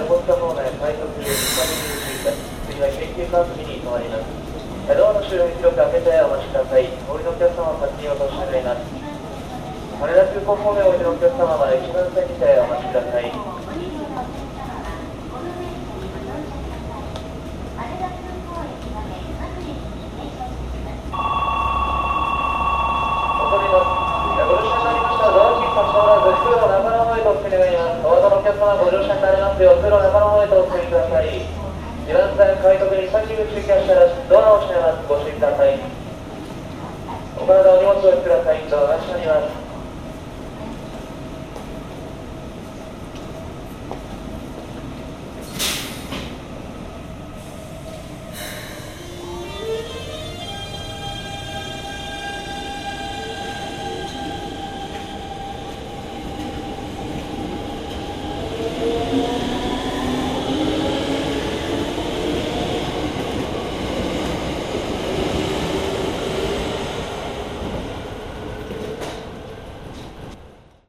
横須賀方面、快速西口、次は京急川崎に停まります。ドアの周辺広く開けてお待ちください。お降りのお客様は先にお通し願います。羽田空港方面お降りのお客様は一番線にてお待ちください。ご乗車になりますよう、通路の中の方へとお進みください。2番線、快特に先口行きましたら、ドアを閉めます。ご注意ください。お体お荷物をお寄せください。ドアが閉まります。